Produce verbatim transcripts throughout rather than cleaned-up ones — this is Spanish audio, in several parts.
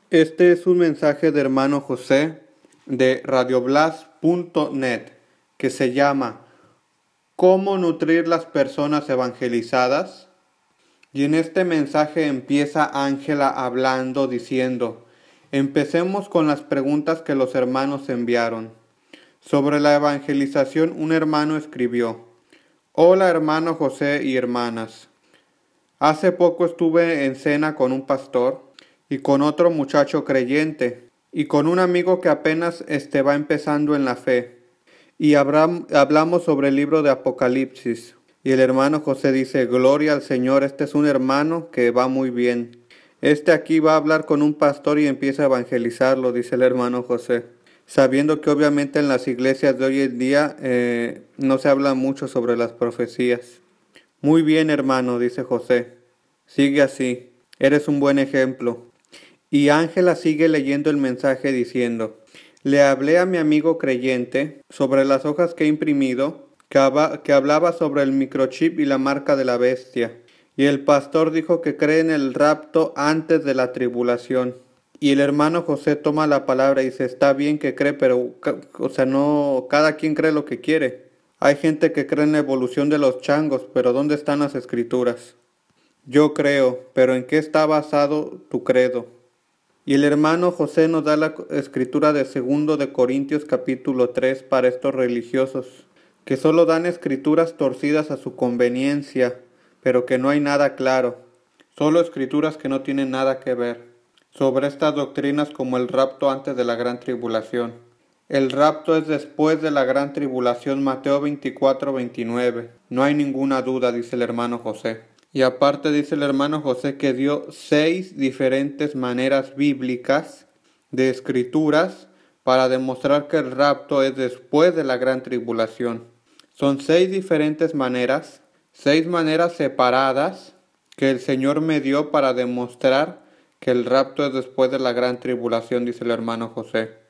Este es un mensaje de hermano José de radioblas punto net que se llama ¿Cómo nutrir las personas evangelizadas? Y en este mensaje empieza Ángela hablando diciendo, empecemos con las preguntas que los hermanos enviaron. Sobre la evangelización, un hermano escribió, hola hermano José y hermanas. Hace poco estuve en cena con un pastor y con otro muchacho creyente y con un amigo que apenas este va empezando en la fe. Y hablamos sobre el libro de Apocalipsis. Y el hermano José dice, gloria al Señor, este es un hermano que va muy bien. Este aquí va a hablar con un pastor y empieza a evangelizarlo, dice el hermano José. Sabiendo que obviamente en las iglesias de hoy en día eh, no se habla mucho sobre las profecías. Muy bien, hermano, dice José. Sigue así. Eres un buen ejemplo. Y Ángela sigue leyendo el mensaje diciendo, le hablé a mi amigo creyente sobre las hojas que he imprimido, que, hab- que hablaba sobre el microchip y la marca de la bestia. Y el pastor dijo que cree en el rapto antes de la tribulación. Y el hermano José toma la palabra y dice, está bien que cree, pero, o sea, no, cada quien cree lo que quiere. Hay gente que cree en la evolución de los changos, pero ¿dónde están las escrituras? Yo creo, pero ¿en qué está basado tu credo? Y el hermano José nos da la escritura de segundo de Corintios capítulo tres para estos religiosos, que solo dan escrituras torcidas a su conveniencia, pero que no hay nada claro, solo escrituras que no tienen nada que ver, sobre estas doctrinas como el rapto antes de la gran tribulación. El rapto es después de la gran tribulación, Mateo veinticuatro veintinueve. No hay ninguna duda, dice el hermano José. Y aparte dice el hermano José que dio seis diferentes maneras bíblicas de escrituras para demostrar que el rapto es después de la gran tribulación. Son seis diferentes maneras, seis maneras separadas que el Señor me dio para demostrar que el rapto es después de la gran tribulación, dice el hermano José.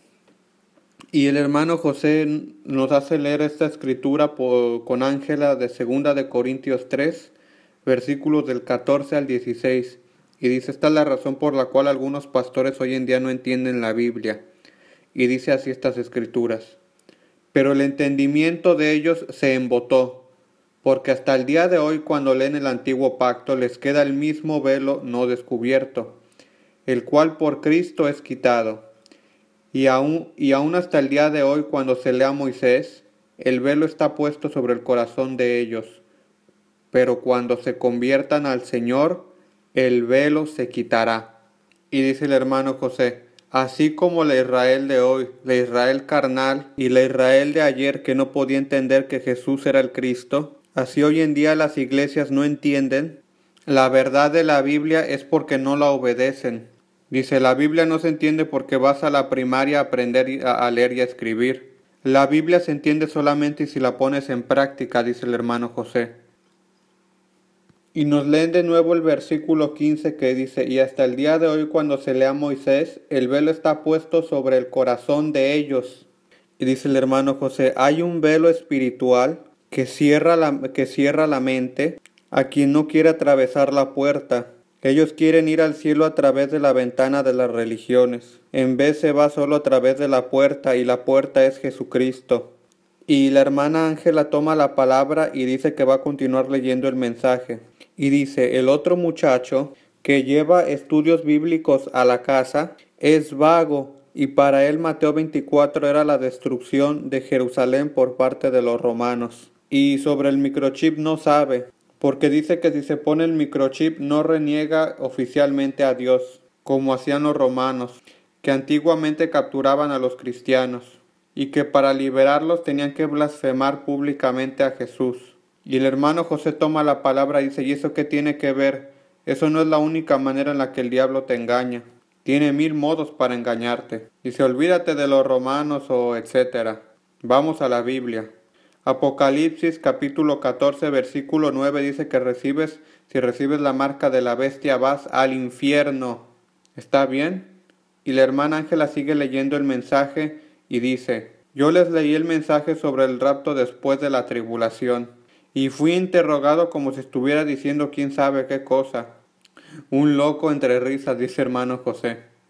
Y el hermano José nos hace leer esta escritura por, con Ángela de segunda de Corintios tres, versículos del catorce al dieciséis. Y dice, esta es la razón por la cual algunos pastores hoy en día no entienden la Biblia. Y dice así estas escrituras. Pero el entendimiento de ellos se embotó, porque hasta el día de hoy cuando leen el antiguo pacto les queda el mismo velo no descubierto, el cual por Cristo es quitado. Y aún, y aún hasta el día de hoy, cuando se lee a Moisés, el velo está puesto sobre el corazón de ellos. Pero cuando se conviertan al Señor, el velo se quitará. Y dice el hermano José, así como la Israel de hoy, la Israel carnal y la Israel de ayer que no podía entender que Jesús era el Cristo, así hoy en día las iglesias no entienden la verdad de la Biblia es porque no la obedecen. Dice, la Biblia no se entiende porque vas a la primaria a aprender a, a leer y a escribir. La Biblia se entiende solamente si la pones en práctica, dice el hermano José. Y nos leen de nuevo el versículo quince que dice, y hasta el día de hoy cuando se lea Moisés, el velo está puesto sobre el corazón de ellos. Y dice el hermano José, hay un velo espiritual que cierra la, que cierra la mente a quien no quiere atravesar la puerta. Ellos quieren ir al cielo a través de la ventana de las religiones. En vez se va solo a través de la puerta y la puerta es Jesucristo. Y la hermana Ángela toma la palabra y dice que va a continuar leyendo el mensaje. Y dice, el otro muchacho que lleva estudios bíblicos a la casa es vago y para él Mateo veinticuatro era la destrucción de Jerusalén por parte de los romanos. Y sobre el microchip no sabe. Porque dice que si se pone el microchip no reniega oficialmente a Dios, como hacían los romanos, que antiguamente capturaban a los cristianos, y que para liberarlos tenían que blasfemar públicamente a Jesús. Y el hermano José toma la palabra y dice, ¿y eso qué tiene que ver? Eso no es la única manera en la que el diablo te engaña. Tiene mil modos para engañarte. Dice, olvídate de los romanos o etcétera. Vamos a la Biblia. Apocalipsis capítulo catorce versículo nueve dice que recibes, si recibes la marca de la bestia vas al infierno. ¿Está bien? Y la hermana Ángela sigue leyendo el mensaje y dice, yo les leí el mensaje sobre el rapto después de la tribulación y fui interrogado como si estuviera diciendo quién sabe qué cosa. Un loco entre risas, dice hermano José.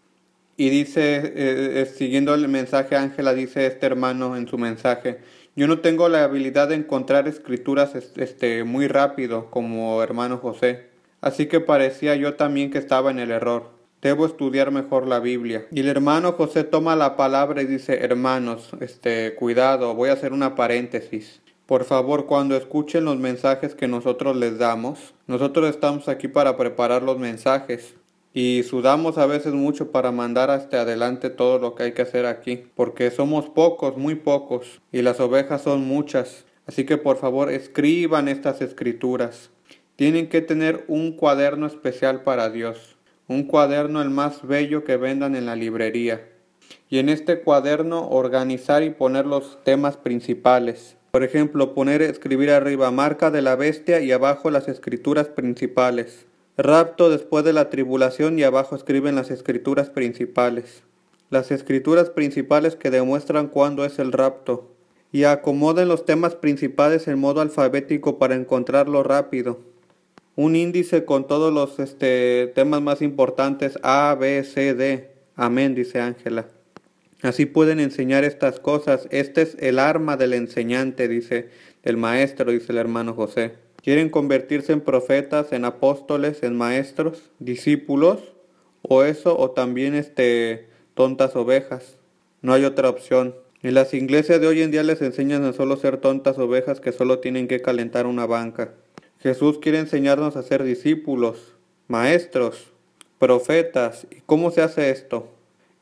Y dice, eh, eh, siguiendo el mensaje, Ángela dice este hermano en su mensaje: yo no tengo la habilidad de encontrar escrituras este, muy rápido como hermano José, así que parecía yo también que estaba en el error. Debo estudiar mejor la Biblia. Y el hermano José toma la palabra y dice: hermanos, este, cuidado, voy a hacer una paréntesis. Por favor, cuando escuchen los mensajes que nosotros les damos, nosotros estamos aquí para preparar los mensajes. Y sudamos a veces mucho para mandar hasta adelante todo lo que hay que hacer aquí, porque somos pocos, muy pocos, y las ovejas son muchas. Así que por favor escriban estas escrituras. Tienen que tener un cuaderno especial para Dios, un cuaderno el más bello que vendan en la librería. Y en este cuaderno organizar y poner los temas principales. Por ejemplo, poner, escribir arriba marca de la bestia y abajo las escrituras principales. Rapto después de la tribulación y abajo escriben las escrituras principales. Las escrituras principales que demuestran cuándo es el rapto. Y acomoden los temas principales en modo alfabético para encontrarlo rápido. Un índice con todos los este, temas más importantes: A, B, C, D. Amén, dice Ángela. Así pueden enseñar estas cosas. Este es el arma del enseñante, dice el maestro, dice el hermano José. ¿Quieren convertirse en profetas, en apóstoles, en maestros, discípulos? O eso, o también este, tontas ovejas. No hay otra opción. En las iglesias de hoy en día les enseñan a solo ser tontas ovejas que solo tienen que calentar una banca. Jesús quiere enseñarnos a ser discípulos, maestros, profetas. ¿Y cómo se hace esto?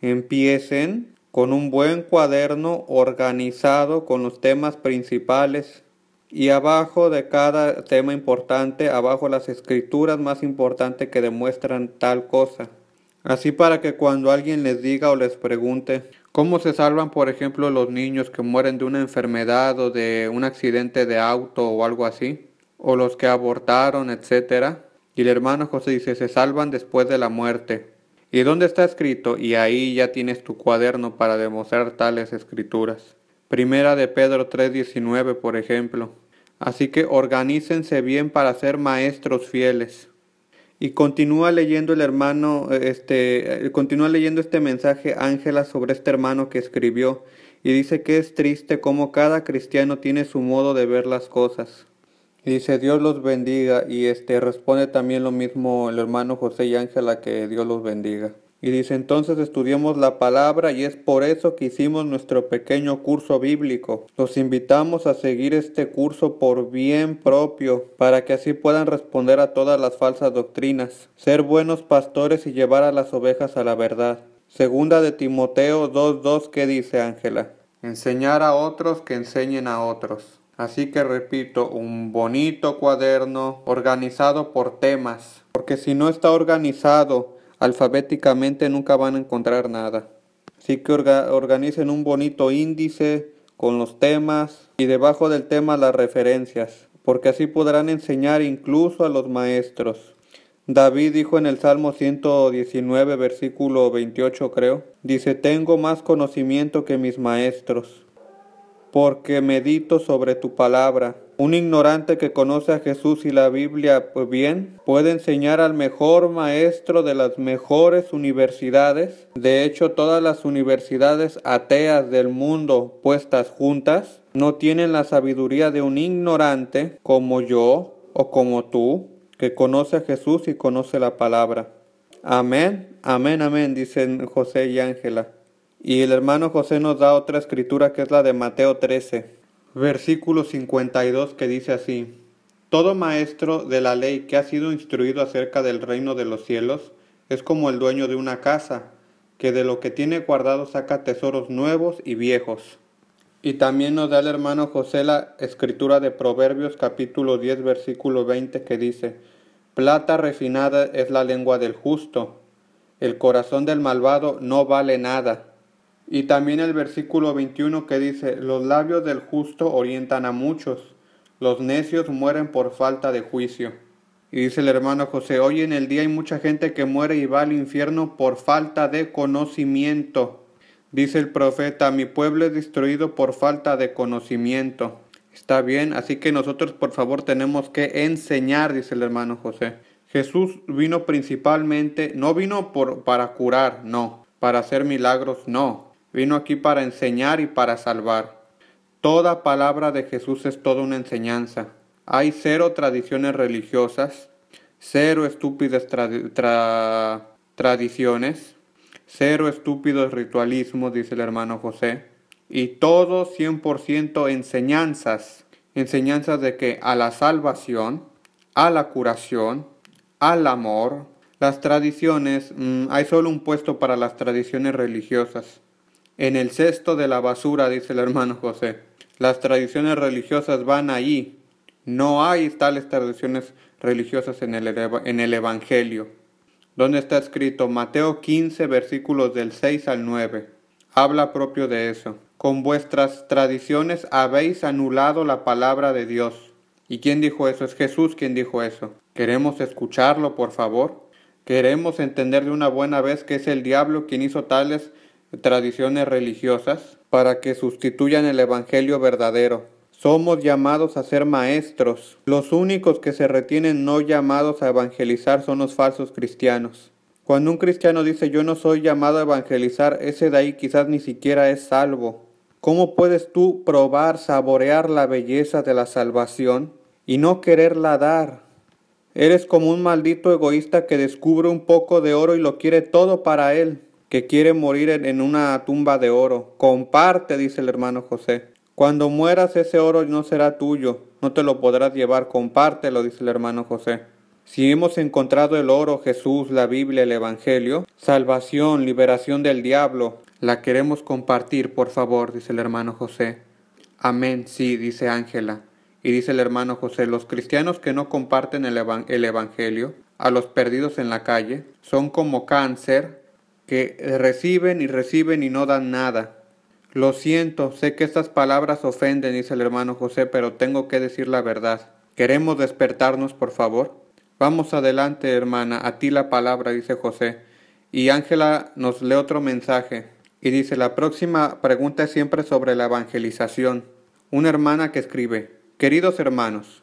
Empiecen con un buen cuaderno organizado con los temas principales. Y abajo de cada tema importante, abajo las escrituras más importantes que demuestran tal cosa. Así para que cuando alguien les diga o les pregunte cómo se salvan, por ejemplo, los niños que mueren de una enfermedad o de un accidente de auto o algo así, o los que abortaron, etcétera. Y el hermano José dice: se salvan después de la muerte. ¿Y dónde está escrito? Y ahí ya tienes tu cuaderno para demostrar tales escrituras. Primera de Pedro tres diecinueve, por ejemplo. Así que organícense bien para ser maestros fieles. Y continúa leyendo el hermano, este, continúa leyendo este mensaje Ángela sobre este hermano que escribió, y dice que es triste cómo cada cristiano tiene su modo de ver las cosas. Y dice: Dios los bendiga. Y este responde también lo mismo el hermano José y Ángela, que Dios los bendiga. Y dice: entonces estudiemos la palabra, y es por eso que hicimos nuestro pequeño curso bíblico. Los invitamos a seguir este curso por bien propio, para que así puedan responder a todas las falsas doctrinas, ser buenos pastores y llevar a las ovejas a la verdad. Segunda de Timoteo dos dos, ¿qué dice Ángela? Enseñar a otros que enseñen a otros. Así que repito, un bonito cuaderno organizado por temas, porque si no está organizado alfabéticamente nunca van a encontrar nada. Así que orga, organicen un bonito índice con los temas y debajo del tema las referencias, porque así podrán enseñar incluso a los maestros. David dijo en el Salmo ciento diecinueve, versículo veintiocho, creo, dice: tengo más conocimiento que mis maestros, porque medito sobre tu palabra. Un ignorante que conoce a Jesús y la Biblia bien puede enseñar al mejor maestro de las mejores universidades. De hecho, todas las universidades ateas del mundo puestas juntas no tienen la sabiduría de un ignorante como yo o como tú, que conoce a Jesús y conoce la palabra. Amén, amén, amén, dicen José y Ángela. Y el hermano José nos da otra escritura que es la de Mateo trece, versículo cincuenta y dos, que dice así: todo maestro de la ley que ha sido instruido acerca del reino de los cielos es como el dueño de una casa, que de lo que tiene guardado saca tesoros nuevos y viejos. Y también nos da el hermano José la escritura de Proverbios capítulo diez, versículo veinte, que dice: plata refinada es la lengua del justo, el corazón del malvado no vale nada. Y también el versículo veintiuno, que dice: los labios del justo orientan a muchos, los necios mueren por falta de juicio. Y dice el hermano José: hoy en el día hay mucha gente que muere y va al infierno por falta de conocimiento. Dice el profeta: mi pueblo es destruido por falta de conocimiento. Está bien, así que nosotros por favor tenemos que enseñar, dice el hermano José. Jesús vino principalmente, no vino por, para curar, no. para hacer milagros, no. Vino aquí para enseñar y para salvar. Toda palabra de Jesús es toda una enseñanza. Hay cero tradiciones religiosas, cero estúpidas tra- tra- tradiciones, cero estúpidos ritualismos, dice el hermano José, y todo cien por ciento enseñanzas. Enseñanzas de que a la salvación, a la curación, al amor. Las tradiciones, mmm, hay solo un puesto para las tradiciones religiosas. En el cesto de la basura, dice el hermano José. Las tradiciones religiosas van ahí. No hay tales tradiciones religiosas en el, en el Evangelio. ¿Dónde está escrito? Mateo quince, versículos del seis al nueve. Habla propio de eso. Con vuestras tradiciones habéis anulado la palabra de Dios. ¿Y quién dijo eso? Es Jesús quien dijo eso. ¿Queremos escucharlo, por favor? ¿Queremos entender de una buena vez que es el diablo quien hizo tales tradiciones religiosas para que sustituyan el evangelio verdadero? Somos llamados a ser maestros. Los únicos que se retienen no llamados a evangelizar son los falsos cristianos. Cuando un cristiano dice yo no soy llamado a evangelizar, ese de ahí quizás ni siquiera es salvo. ¿Cómo puedes tú probar, saborear la belleza de la salvación y no quererla dar? Eres como un maldito egoísta que descubre un poco de oro y lo quiere todo para él, que quiere morir en una tumba de oro. Comparte, dice el hermano José. Cuando mueras ese oro no será tuyo, no te lo podrás llevar, compártelo, dice el hermano José. Si hemos encontrado el oro, Jesús, la Biblia, el Evangelio, salvación, liberación del diablo, la queremos compartir, por favor, dice el hermano José. Amén, sí, dice Ángela. Y dice el hermano José, los cristianos que no comparten el, evan- el Evangelio, a los perdidos en la calle, son como cáncer que reciben y reciben y no dan nada. Lo siento, sé que estas palabras ofenden, dice el hermano José, pero tengo que decir la verdad. ¿Queremos despertarnos, por favor? Vamos adelante, hermana, a ti la palabra, dice José. Y Ángela nos lee otro mensaje. Y dice, la próxima pregunta es siempre sobre la evangelización. Una hermana que escribe, queridos hermanos,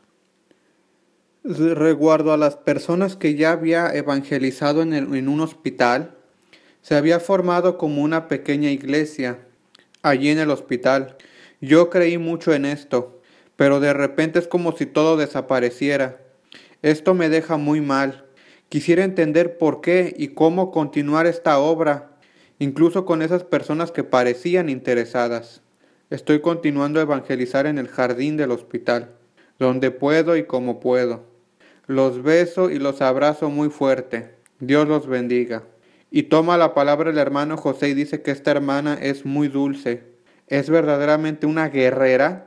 recuerdo a las personas que ya había evangelizado en, el, en un hospital, se había formado como una pequeña iglesia allí en el hospital. Yo creí mucho en esto, pero de repente es como si todo desapareciera. Esto me deja muy mal. Quisiera entender por qué y cómo continuar esta obra, incluso con esas personas que parecían interesadas. Estoy continuando a evangelizar en el jardín del hospital, donde puedo y como puedo. Los beso y los abrazo muy fuerte. Dios los bendiga. Y toma la palabra el hermano José y dice que esta hermana es muy dulce. Es verdaderamente una guerrera,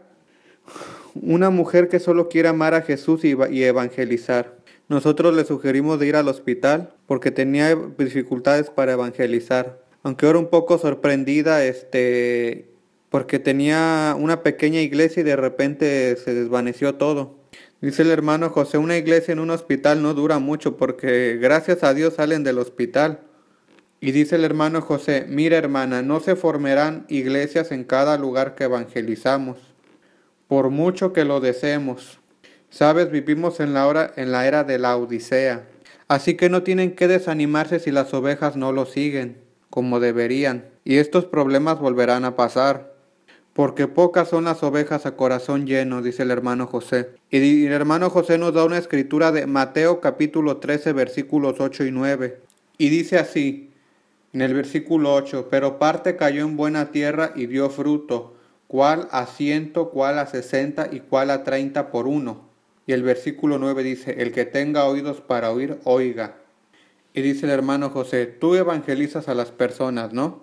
una mujer que solo quiere amar a Jesús y, y evangelizar. Nosotros le sugerimos de ir al hospital porque tenía dificultades para evangelizar. Aunque era un poco sorprendida, este, porque tenía una pequeña iglesia y de repente se desvaneció todo. Dice el hermano José, una iglesia en un hospital no dura mucho porque gracias a Dios salen del hospital. Y dice el hermano José, mira hermana, no se formarán iglesias en cada lugar que evangelizamos, por mucho que lo deseemos. Sabes, vivimos en la, hora, en la era de la Odisea, así que no tienen que desanimarse si las ovejas no lo siguen, como deberían. Y estos problemas volverán a pasar, porque pocas son las ovejas a corazón lleno, dice el hermano José. Y el hermano José nos da una escritura de Mateo capítulo trece, versículos ocho y nueve. Y dice así, en el versículo ocho, pero parte cayó en buena tierra y dio fruto, cuál a ciento, cuál a sesenta y cuál a treinta por uno. Y el versículo nueve dice, el que tenga oídos para oír, oiga. Y dice el hermano José, tú evangelizas a las personas, ¿no?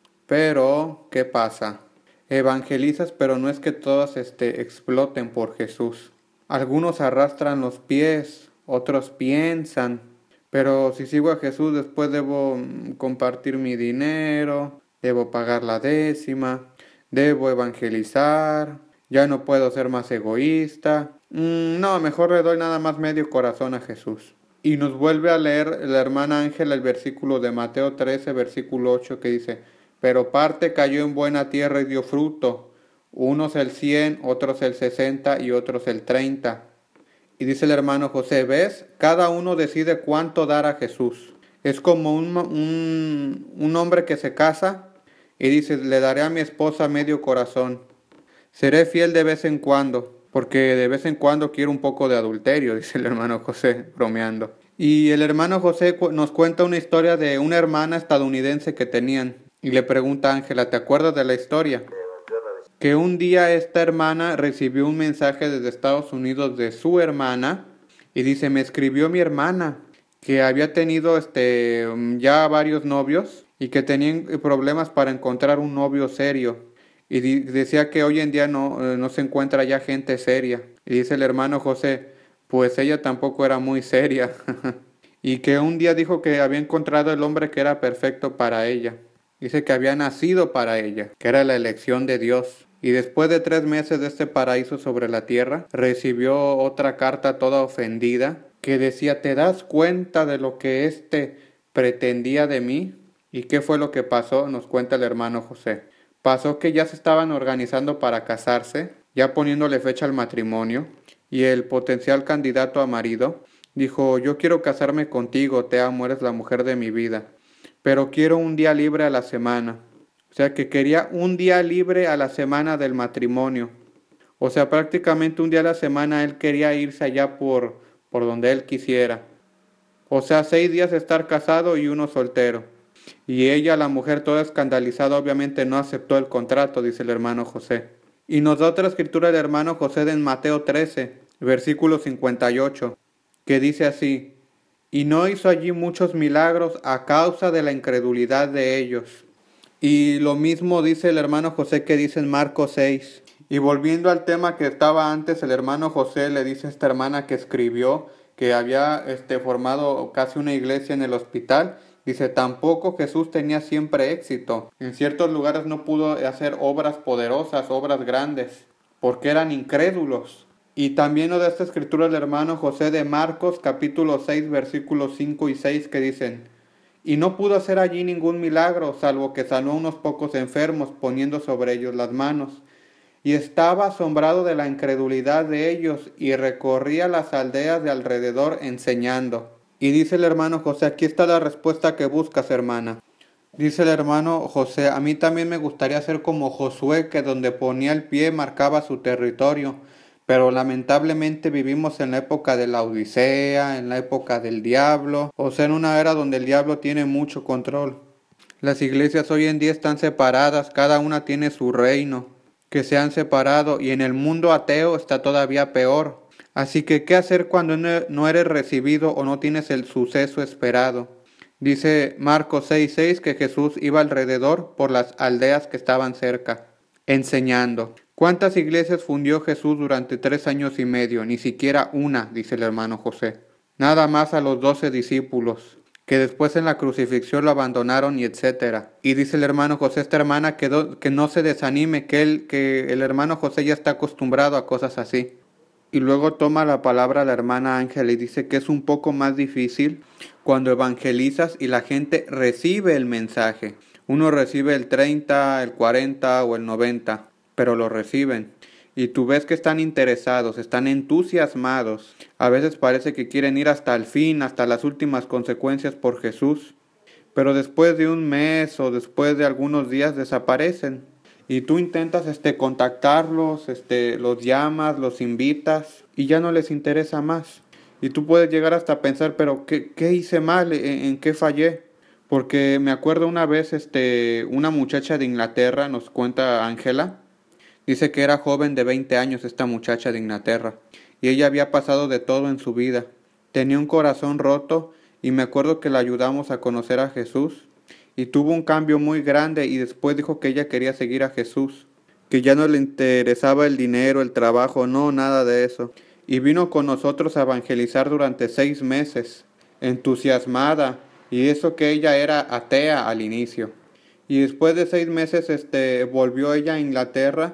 Pero, ¿qué pasa? Evangelizas, pero no es que todas este, exploten por Jesús. Algunos arrastran los pies, otros piensan, pero si sigo a Jesús después debo compartir mi dinero, debo pagar la décima, debo evangelizar, ya no puedo ser más egoísta. Mm, no, mejor le doy nada más medio corazón a Jesús. Y nos vuelve a leer la hermana Ángela el versículo de Mateo trece, versículo ocho, que dice, pero parte cayó en buena tierra y dio fruto, unos el cien, otros el sesenta y otros el treinta. Y dice el hermano José, ¿ves? Cada uno decide cuánto dar a Jesús. Es como un, un, un hombre que se casa y dice, le daré a mi esposa medio corazón. Seré fiel de vez en cuando, porque de vez en cuando quiero un poco de adulterio, dice el hermano José, bromeando. Y el hermano José cu- nos cuenta una historia de una hermana estadounidense que tenían. Y le pregunta a Ángela, ¿te acuerdas de la historia? Que un día esta hermana recibió un mensaje desde Estados Unidos de su hermana y dice, me escribió mi hermana que había tenido este ya varios novios y que tenían problemas para encontrar un novio serio. Y di- decía que hoy en día no, eh, no se encuentra ya gente seria. Y dice el hermano José, pues ella tampoco era muy seria. Y que un día dijo que había encontrado el hombre que era perfecto para ella. Dice que había nacido para ella, que era la elección de Dios. Y después de tres meses de este paraíso sobre la tierra, recibió otra carta toda ofendida que decía, ¿te das cuenta de lo que éste pretendía de mí? ¿Y qué fue lo que pasó? Nos cuenta el hermano José. Pasó que ya se estaban organizando para casarse, ya poniéndole fecha al matrimonio, y el potencial candidato a marido dijo, yo quiero casarme contigo, te amo, eres la mujer de mi vida, pero quiero un día libre a la semana. O sea que quería un día libre a la semana del matrimonio. O sea, prácticamente un día a la semana él quería irse allá por, por donde él quisiera. O sea, seis días de estar casado y uno soltero. Y ella, la mujer toda escandalizada, obviamente no aceptó el contrato, dice el hermano José. Y nos da otra escritura el hermano José en Mateo trece, versículo cincuenta y ocho, que dice así, y no hizo allí muchos milagros a causa de la incredulidad de ellos. Y lo mismo dice el hermano José que dice en Marcos seis. Y volviendo al tema que estaba antes, el hermano José le dice a esta hermana que escribió que había este, formado casi una iglesia en el hospital. Dice, tampoco Jesús tenía siempre éxito. En ciertos lugares no pudo hacer obras poderosas, obras grandes, porque eran incrédulos. Y también nos da esta escritura el hermano José de Marcos capítulo seis versículos cinco y seis que dicen, y no pudo hacer allí ningún milagro, salvo que sanó a unos pocos enfermos, poniendo sobre ellos las manos. Y estaba asombrado de la incredulidad de ellos, y recorría las aldeas de alrededor enseñando. Y dice el hermano José, aquí está la respuesta que buscas, hermana. Dice el hermano José, a mí también me gustaría ser como Josué, que donde ponía el pie marcaba su territorio, pero lamentablemente vivimos en la época de la Odisea, en la época del diablo, o sea, en una era donde el diablo tiene mucho control. Las iglesias hoy en día están separadas, cada una tiene su reino, que se han separado, y en el mundo ateo está todavía peor. Así que, ¿qué hacer cuando no eres recibido o no tienes el suceso esperado? Dice Marcos seis seis que Jesús iba alrededor por las aldeas que estaban cerca, enseñando. ¿Cuántas iglesias fundió Jesús durante tres años y medio? Ni siquiera una, dice el hermano José. Nada más a los doce discípulos, que después en la crucifixión lo abandonaron y etcétera. Y dice el hermano José, esta hermana que, do, que no se desanime, que, él, que el hermano José ya está acostumbrado a cosas así. Y luego toma la palabra la hermana Ángela y dice que es un poco más difícil cuando evangelizas y la gente recibe el mensaje. Uno recibe el treinta, el cuarenta o el noventa, pero lo reciben. Y tú ves que están interesados, están entusiasmados. A veces parece que quieren ir hasta el fin, hasta las últimas consecuencias por Jesús. Pero después de un mes o después de algunos días desaparecen. Y tú intentas este, contactarlos, este, los llamas, los invitas y ya no les interesa más. Y tú puedes llegar hasta pensar, pero ¿qué, qué hice mal? ¿En, en qué fallé? Porque me acuerdo una vez este, una muchacha de Inglaterra, nos cuenta Ángela, dice que era joven de veinte años esta muchacha de Inglaterra. Y ella había pasado de todo en su vida. Tenía un corazón roto y me acuerdo que la ayudamos a conocer a Jesús. Y tuvo un cambio muy grande y después dijo que ella quería seguir a Jesús, que ya no le interesaba el dinero, el trabajo, no, nada de eso. Y vino con nosotros a evangelizar durante seis meses, entusiasmada, y eso que ella era atea al inicio. Y después de seis meses este, volvió ella a Inglaterra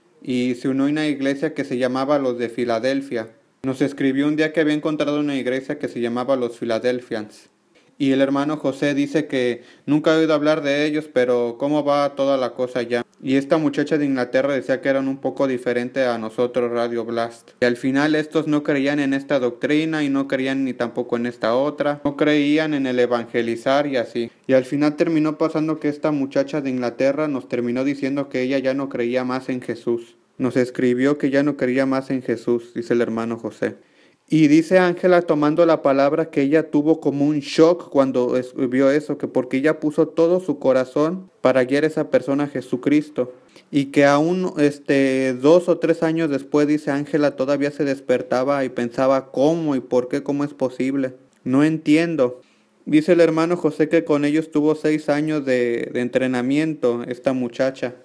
y se unió a una iglesia que se llamaba Los de Filadelfia. Nos escribió un día que había encontrado una iglesia que se llamaba Los Philadelphians. Y el hermano José dice que nunca ha oído hablar de ellos, pero cómo va toda la cosa ya. Y esta muchacha de Inglaterra decía que eran un poco diferentes a nosotros, Radio Blast. Y al final estos no creían en esta doctrina y no creían ni tampoco en esta otra. No creían en el evangelizar y así. Y al final terminó pasando que esta muchacha de Inglaterra nos terminó diciendo que ella ya no creía más en Jesús. Nos escribió que ya no creía más en Jesús, dice el hermano José. Y dice Ángela, tomando la palabra, que ella tuvo como un shock cuando vio eso, que porque ella puso todo su corazón para guiar a esa persona a Jesucristo. Y que aún este, dos o tres años después, dice Ángela, todavía se despertaba y pensaba cómo y por qué, cómo es posible. No entiendo. Dice el hermano José que con ellos tuvo seis años de, de entrenamiento esta muchacha.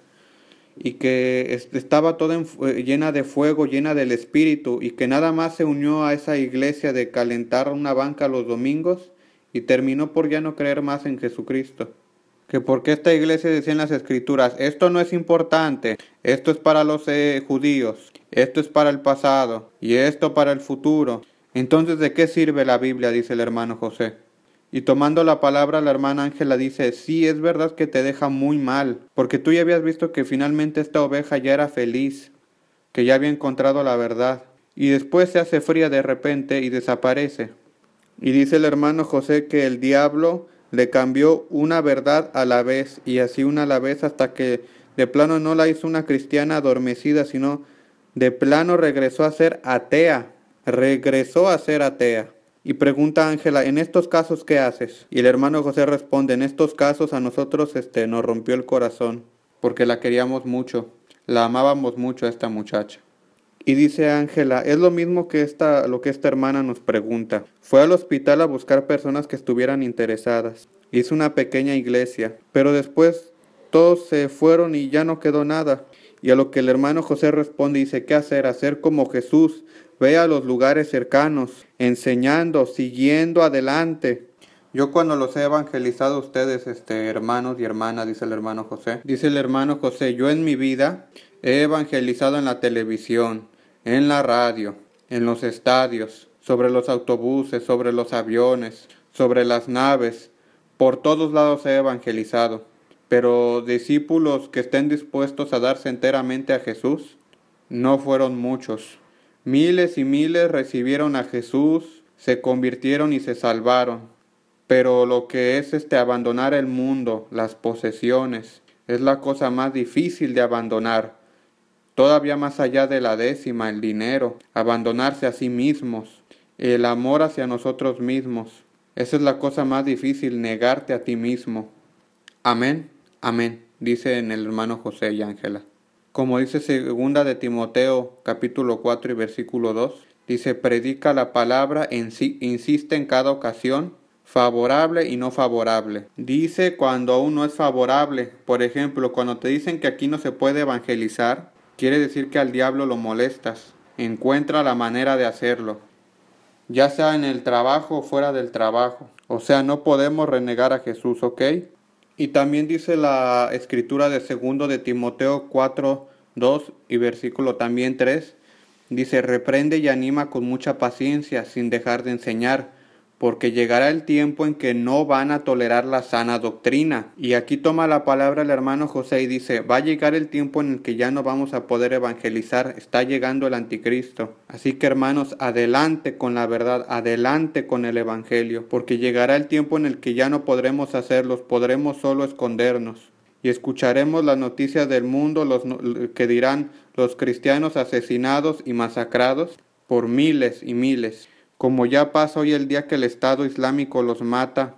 Y que estaba toda en, llena de fuego, llena del Espíritu, y que nada más se unió a esa iglesia de calentar una banca los domingos y terminó por ya no creer más en Jesucristo. Que porque esta iglesia decía en las Escrituras, esto no es importante, esto es para los eh, judíos, esto es para el pasado y esto para el futuro. Entonces, ¿de qué sirve la Biblia?, dice el hermano José. Y tomando la palabra, la hermana Ángela dice, sí, es verdad que te deja muy mal, porque tú ya habías visto que finalmente esta oveja ya era feliz, que ya había encontrado la verdad, y después se hace fría de repente y desaparece. Y dice el hermano José que el diablo le cambió una verdad a la vez, y así una a la vez, hasta que de plano no la hizo una cristiana adormecida, sino de plano regresó a ser atea, regresó a ser atea. Y pregunta Ángela, ¿en estos casos qué haces? Y el hermano José responde, en estos casos a nosotros este, nos rompió el corazón, porque la queríamos mucho, la amábamos mucho a esta muchacha. Y dice Ángela, es lo mismo que esta, lo que esta hermana nos pregunta. Fue al hospital a buscar personas que estuvieran interesadas. Hizo una pequeña iglesia, pero después todos se fueron y ya no quedó nada. Y a lo que el hermano José responde, dice, ¿qué hacer? Hacer como Jesús. Ve a los lugares cercanos, enseñando, siguiendo adelante. Yo cuando los he evangelizado a ustedes, este, hermanos y hermanas, dice el hermano José. Dice el hermano José, yo en mi vida he evangelizado en la televisión, en la radio, en los estadios, sobre los autobuses, sobre los aviones, sobre las naves. Por todos lados he evangelizado. Pero discípulos que estén dispuestos a darse enteramente a Jesús, no fueron muchos. Miles y miles recibieron a Jesús, se convirtieron y se salvaron. Pero lo que es este abandonar el mundo, las posesiones, es la cosa más difícil de abandonar. Todavía más allá de la décima, el dinero, abandonarse a sí mismos, el amor hacia nosotros mismos. Esa es la cosa más difícil, negarte a ti mismo. Amén, amén, dice en el hermano José y Ángela. Como dice segunda de Timoteo, capítulo cuatro y versículo dos, dice, predica la palabra, en sí, insiste en cada ocasión, favorable y no favorable. Dice cuando aún no es favorable. Por ejemplo, cuando te dicen que aquí no se puede evangelizar, quiere decir que al diablo lo molestas. Encuentra la manera de hacerlo, ya sea en el trabajo o fuera del trabajo. O sea, no podemos renegar a Jesús, ¿ok? Y también dice la escritura de segundo de Timoteo cuatro, dos y versículo también tres. Dice, reprende y anima con mucha paciencia sin dejar de enseñar, porque llegará el tiempo en que no van a tolerar la sana doctrina. Y aquí toma la palabra el hermano José y dice, va a llegar el tiempo en el que ya no vamos a poder evangelizar, está llegando el anticristo. Así que hermanos, adelante con la verdad, adelante con el evangelio, porque llegará el tiempo en el que ya no podremos hacerlo, podremos solo escondernos. Y escucharemos las noticias del mundo, los que dirán los cristianos asesinados y masacrados por miles y miles. Como ya pasa hoy el día que el Estado Islámico los mata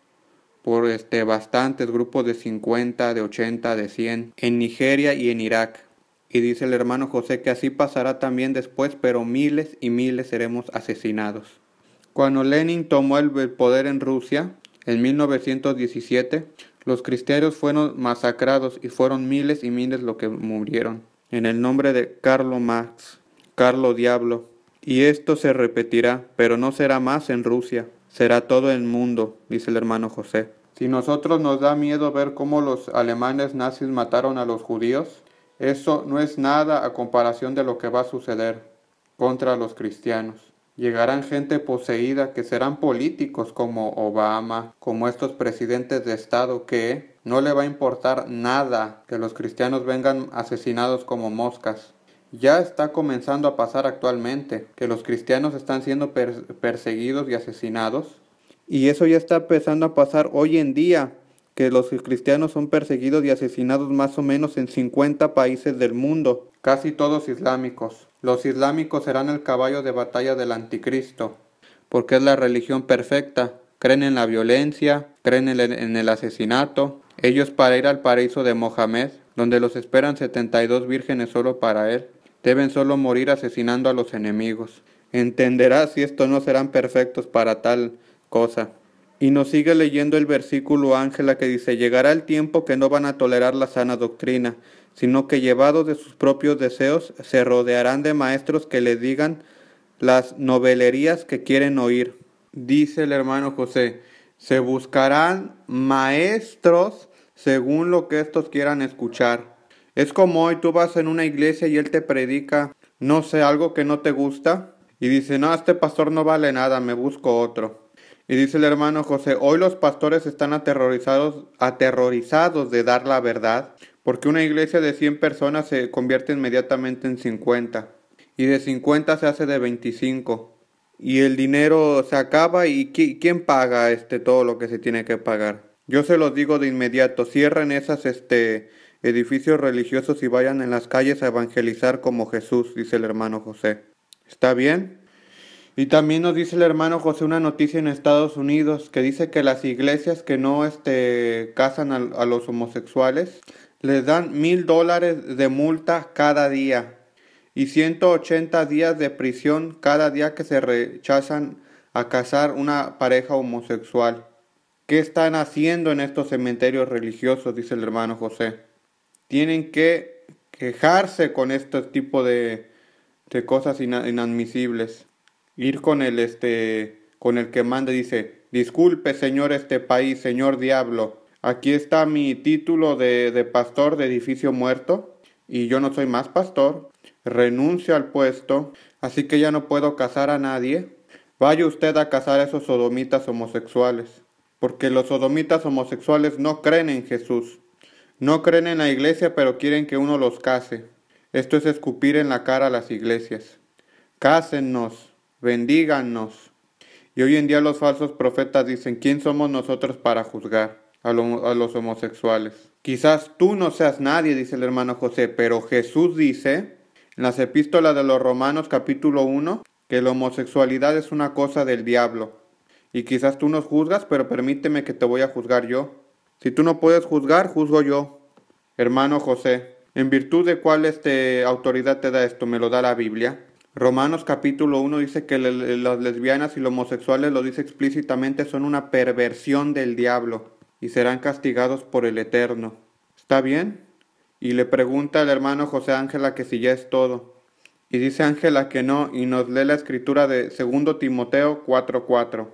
por este, bastantes grupos de cincuenta, de ochenta, de cien, en Nigeria y en Irak. Y dice el hermano José que así pasará también después, pero miles y miles seremos asesinados. Cuando Lenin tomó el poder en Rusia, en mil novecientos diecisiete, los cristianos fueron masacrados y fueron miles y miles los que murieron. En el nombre de Carlo Marx, Carlo Diablo. Y esto se repetirá, pero no será más en Rusia, será todo el mundo, dice el hermano José. Si nosotros nos da miedo ver cómo los alemanes nazis mataron a los judíos, eso no es nada a comparación de lo que va a suceder contra los cristianos. Llegarán gente poseída que serán políticos como Obama, como estos presidentes de estado que no le va a importar nada que los cristianos vengan asesinados como moscas. Ya está comenzando a pasar actualmente, que los cristianos están siendo per- perseguidos y asesinados. Y eso ya está empezando a pasar hoy en día, que los cristianos son perseguidos y asesinados más o menos en cincuenta países del mundo, casi todos islámicos. Los islámicos serán el caballo de batalla del anticristo, porque es la religión perfecta. Creen en la violencia, creen en el, en el asesinato. Ellos para ir al paraíso de Mohammed, donde los esperan setenta y dos vírgenes solo para él, deben solo morir asesinando a los enemigos. Entenderás si estos no serán perfectos para tal cosa. Y nos sigue leyendo el versículo Ángela que dice, llegará el tiempo que no van a tolerar la sana doctrina, sino que llevados de sus propios deseos se rodearán de maestros que les digan las novelerías que quieren oír. Dice el hermano José, se buscarán maestros según lo que estos quieran escuchar. Es como hoy tú vas en una iglesia y él te predica, no sé, algo que no te gusta, y dice, no, este pastor no vale nada, me busco otro. Y dice el hermano José, hoy los pastores están aterrorizados, aterrorizados de dar la verdad, porque una iglesia de cien personas se convierte inmediatamente en cincuenta, y de cincuenta se hace de veinticinco, y el dinero se acaba, y ¿quién paga este todo lo que se tiene que pagar? Yo se los digo de inmediato, cierren esas este edificios religiosos y vayan en las calles a evangelizar como Jesús, dice el hermano José. ¿Está bien? Y también nos dice el hermano José una noticia en Estados Unidos que dice que las iglesias que no este, casan a, a los homosexuales les dan mil dólares de multa cada día y ciento ochenta días de prisión cada día que se rechazan a casar una pareja homosexual. ¿Qué están haciendo en estos cementerios religiosos? Dice el hermano José. Tienen que quejarse con este tipo de, de cosas ina- inadmisibles. Ir con el este con el que manda, dice, disculpe señor este país, señor diablo, aquí está mi título de, de pastor de edificio muerto y yo no soy más pastor, renuncio al puesto, así que ya no puedo casar a nadie. Vaya usted a casar a esos sodomitas homosexuales, porque los sodomitas homosexuales no creen en Jesús, no creen en la iglesia, pero quieren que uno los case. Esto es escupir en la cara a las iglesias. Cásennos, bendíganos. Y hoy en día los falsos profetas dicen, ¿quién somos nosotros para juzgar a, lo, a los homosexuales? Quizás tú no seas nadie, dice el hermano José, pero Jesús dice en las epístolas de los Romanos capítulo uno que la homosexualidad es una cosa del diablo. Y quizás tú nos juzgas, pero permíteme que te voy a juzgar yo. Si tú no puedes juzgar, juzgo yo. Hermano José, ¿en virtud de cuál este, autoridad te da esto? ¿Me lo da la Biblia? Romanos capítulo uno dice que le, las lesbianas y los homosexuales, lo dice explícitamente, son una perversión del diablo y serán castigados por el Eterno. ¿Está bien? Y le pregunta al hermano José Ángela que si ya es todo. Y dice Ángela que no, y nos lee la escritura de segundo Timoteo cuatro cuatro.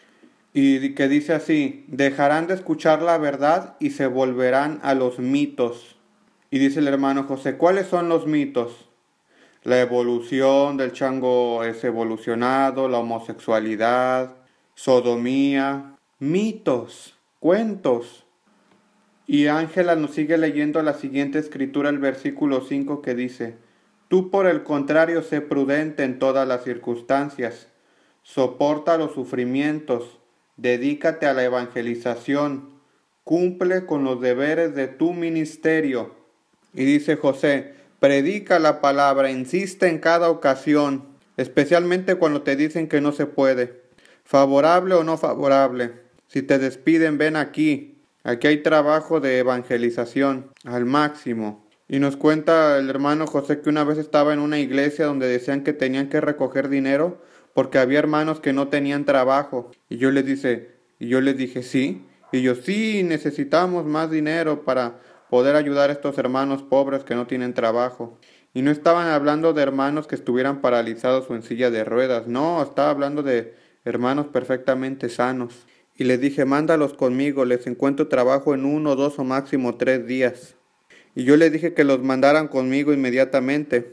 Y que dice así, dejarán de escuchar la verdad y se volverán a los mitos. Y dice el hermano José, ¿cuáles son los mitos? La evolución del chango es evolucionado, la homosexualidad, sodomía, mitos, cuentos. Y Ángela nos sigue leyendo la siguiente escritura, el versículo cinco que dice, tú por el contrario sé prudente en todas las circunstancias, soporta los sufrimientos, dedícate a la evangelización, cumple con los deberes de tu ministerio. Y dice José, predica la palabra, insiste en cada ocasión, especialmente cuando te dicen que no se puede, favorable o no favorable. Si te despiden, ven aquí. Aquí hay trabajo de evangelización al máximo. Y nos cuenta el hermano José que una vez estaba en una iglesia donde decían que tenían que recoger dinero porque había hermanos que no tenían trabajo. Y yo les dice, y yo les dije, sí. Y yo, sí, necesitamos más dinero para poder ayudar a estos hermanos pobres que no tienen trabajo. Y no estaban hablando de hermanos que estuvieran paralizados o en silla de ruedas. No, estaba hablando de hermanos perfectamente sanos. Y les dije, mándalos conmigo, les encuentro trabajo en uno, dos o máximo tres días. Y yo les dije que los mandaran conmigo inmediatamente.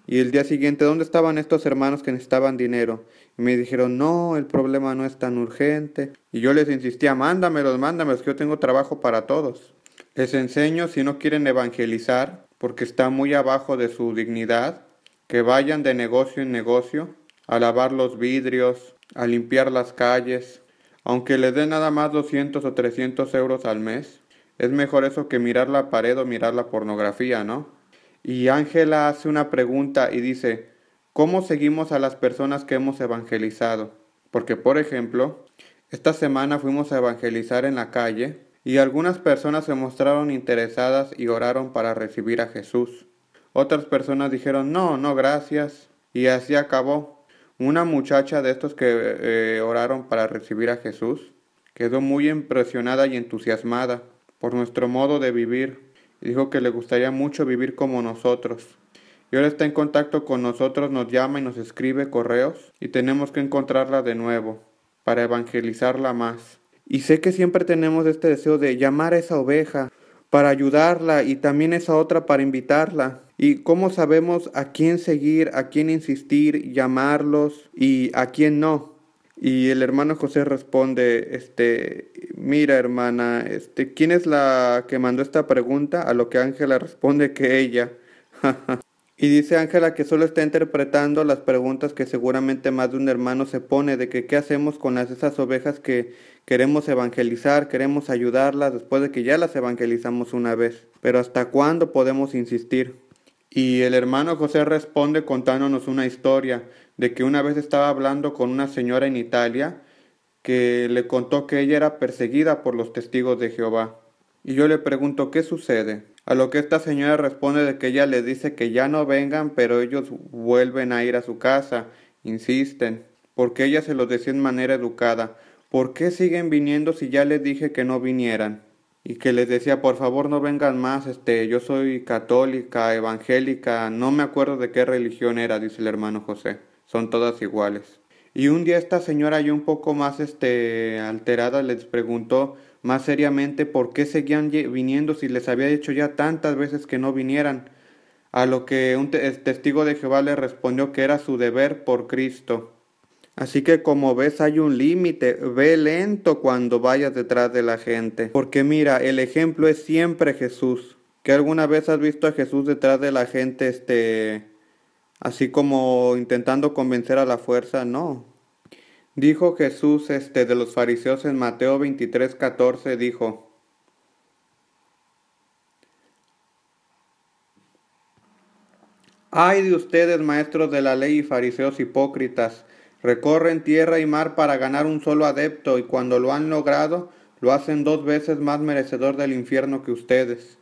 Y el día siguiente, ¿dónde estaban estos hermanos que necesitaban dinero? Y me dijeron, no, el problema no es tan urgente. Y yo les insistía, mándamelos, mándamelos, que yo tengo trabajo para todos. Les enseño, si no quieren evangelizar, porque está muy abajo de su dignidad, que vayan de negocio en negocio, a lavar los vidrios, a limpiar las calles. Aunque les den nada más doscientos o trescientos euros al mes, es mejor eso que mirar la pared o mirar la pornografía, ¿no? Y Ángela hace una pregunta y dice, ¿cómo seguimos a las personas que hemos evangelizado? Porque, por ejemplo, esta semana fuimos a evangelizar en la calle y algunas personas se mostraron interesadas y oraron para recibir a Jesús. Otras personas dijeron, no, no, gracias. Y así acabó. Una muchacha de estos que eh, oraron para recibir a Jesús quedó muy impresionada y entusiasmada por nuestro modo de vivir. Y dijo que le gustaría mucho vivir como nosotros. Y ahora está en contacto con nosotros, nos llama y nos escribe correos y tenemos que encontrarla de nuevo para evangelizarla más. Y sé que siempre tenemos este deseo de llamar a esa oveja para ayudarla y también esa otra para invitarla. Y cómo sabemos a quién seguir, a quién insistir, llamarlos y a quién no. Y el hermano José responde, este, mira hermana, este, ¿quién es la que mandó esta pregunta? A lo que Ángela responde que ella. Y dice Ángela que solo está interpretando las preguntas que seguramente más de un hermano se pone, de que qué hacemos con las, esas ovejas que queremos evangelizar, queremos ayudarlas después de que ya las evangelizamos una vez. Pero ¿hasta cuándo podemos insistir? Y el hermano José responde contándonos una historia de que una vez estaba hablando con una señora en Italia que le contó que ella era perseguida por los testigos de Jehová. Y yo le pregunto, ¿qué sucede? A lo que esta señora responde de que ella les dice que ya no vengan, pero ellos vuelven a ir a su casa, insisten, porque ella se los decía en manera educada. ¿Por qué siguen viniendo si ya les dije que no vinieran? Y que les decía, por favor no vengan más, este, yo soy católica, evangélica, no me acuerdo de qué religión era, dice el hermano José, son todas iguales. Y un día esta señora ya un poco más este, alterada les preguntó más seriamente por qué seguían viniendo si les había dicho ya tantas veces que no vinieran, a lo que un te testigo de Jehová le respondió que era su deber por Cristo. Así que como ves hay un límite, ve lento cuando vayas detrás de la gente, porque mira, el ejemplo es siempre Jesús. ¿Que alguna vez has visto a Jesús detrás de la gente, este, así como intentando convencer a la fuerza? No. Dijo Jesús este, de los fariseos en Mateo veintitrés, catorce, dijo, ay de ustedes, maestros de la ley y fariseos hipócritas, recorren tierra y mar para ganar un solo adepto y cuando lo han logrado, lo hacen dos veces más merecedor del infierno que ustedes.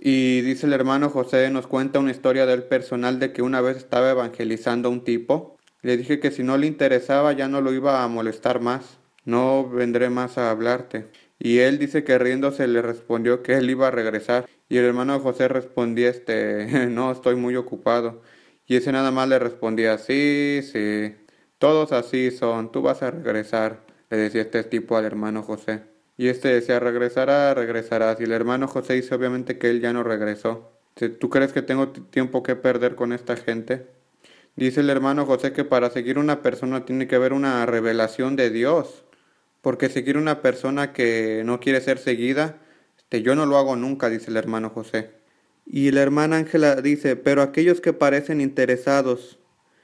Y dice el hermano José, nos cuenta una historia del personal de que una vez estaba evangelizando a un tipo. Le dije que si no le interesaba ya no lo iba a molestar más, no vendré más a hablarte. Y él dice que riéndose le respondió que él iba a regresar. Y el hermano José respondía, este, no, estoy muy ocupado. Y ese nada más le respondía, sí, sí, todos así son, tú vas a regresar, le decía este tipo al hermano José. Y este decía, regresará, regresarás. Y el hermano José dice obviamente que él ya no regresó. ¿Tú crees que tengo tiempo que perder con esta gente? Dice el hermano José que para seguir una persona tiene que haber una revelación de Dios. Porque seguir una persona que no quiere ser seguida, este, yo no lo hago nunca, dice el hermano José. Y la hermana Ángela dice, pero aquellos que parecen interesados,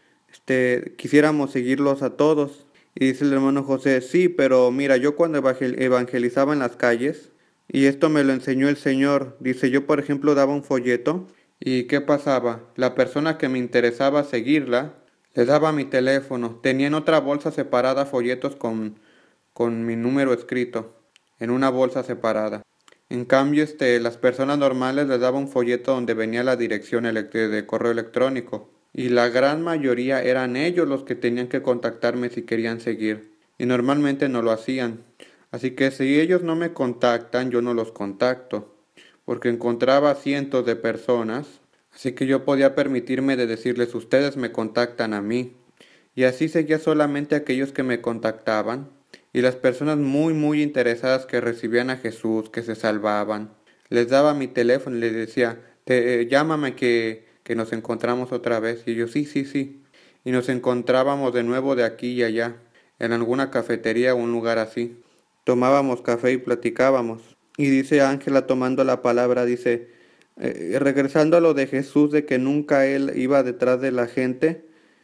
este, quisiéramos seguirlos a todos. Y dice el hermano José, sí, pero mira, yo cuando evangelizaba en las calles, y esto me lo enseñó el Señor, dice, yo por ejemplo daba un folleto, ¿y qué pasaba? La persona que me interesaba seguirla, le daba mi teléfono, tenía en otra bolsa separada folletos con, con mi número escrito, en una bolsa separada. En cambio, este, las personas normales les daba un folleto donde venía la dirección de correo electrónico. Y la gran mayoría eran ellos los que tenían que contactarme si querían seguir. Y normalmente no lo hacían. Así que si ellos no me contactan, yo no los contacto. Porque encontraba cientos de personas. Así que yo podía permitirme de decirles, ustedes me contactan a mí. Y así seguía solamente aquellos que me contactaban. Y las personas muy muy interesadas que recibían a Jesús, que se salvaban. Les daba mi teléfono y les decía, Te, eh, llámame que... que que nos encontramos otra vez. Y yo, sí, sí, sí. Y nos encontrábamos de nuevo de aquí y allá, en alguna cafetería o un lugar así. Tomábamos café y platicábamos. Y dice Ángela tomando la palabra, dice, eh, regresando a lo de Jesús, de que nunca él iba detrás de la gente,